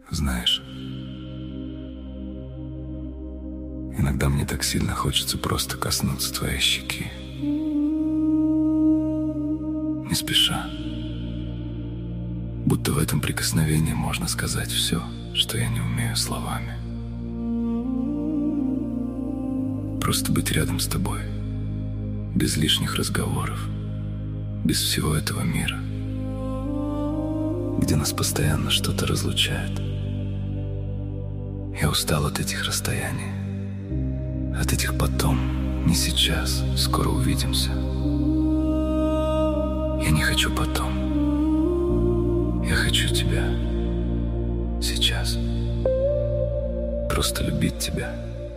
Знаешь, иногда мне так сильно хочется просто коснуться твоей щеки. Не спеша. Будто в этом прикосновении можно сказать все, что я не умею словами. Просто быть рядом с тобой, без лишних разговоров, без всего этого мира, где нас постоянно что-то разлучает. Я устал от этих расстояний, от этих потом, не сейчас, скоро увидимся. Я не хочу потом, я хочу тебя сейчас, просто любить тебя.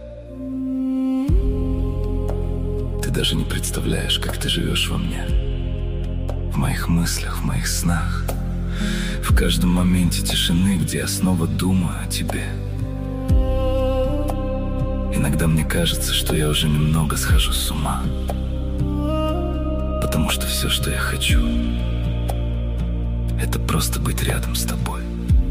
Ты даже не представляешь, как ты живешь во мне, в моих мыслях, в моих снах, в каждом моменте тишины, где я снова думаю о тебе. Иногда мне кажется, что я уже немного схожу с ума, потому что все, что я хочу, это просто быть рядом с тобой.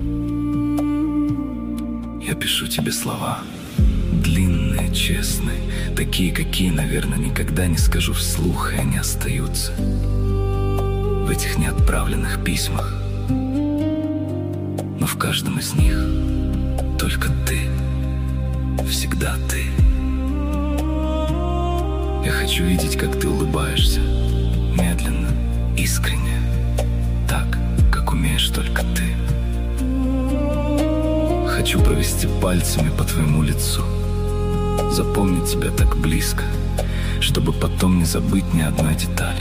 Я пишу тебе слова, длинные, честные, такие, какие, наверное, никогда не скажу вслух, и они остаются в этих неотправленных письмах. Но в каждом из них только ты, всегда ты. Я хочу видеть, как ты улыбаешься, медленно, искренне, так, как умеешь только ты. Хочу провести пальцами по твоему лицу, запомнить тебя так близко, чтобы потом не забыть ни одной детали.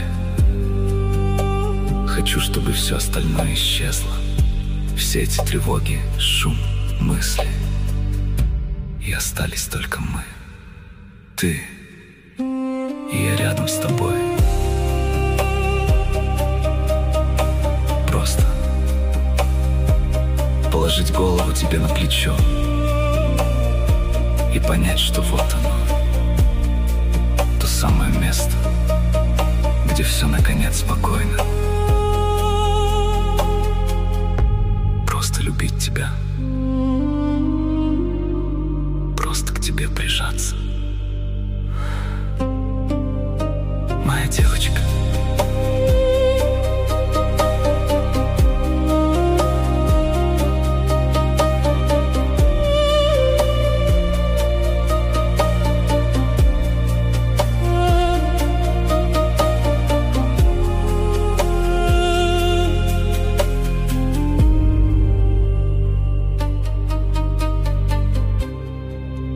Хочу, чтобы все остальное исчезло, все эти тревоги, шум, мысли, и остались только мы, ты и я рядом с тобой. Просто положить голову тебе на плечо и понять, что вот оно, то самое место, где все наконец спокойно. Просто любить тебя, просто к тебе прижаться. Моя девочка.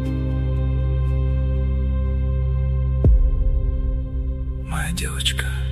Моя девочка.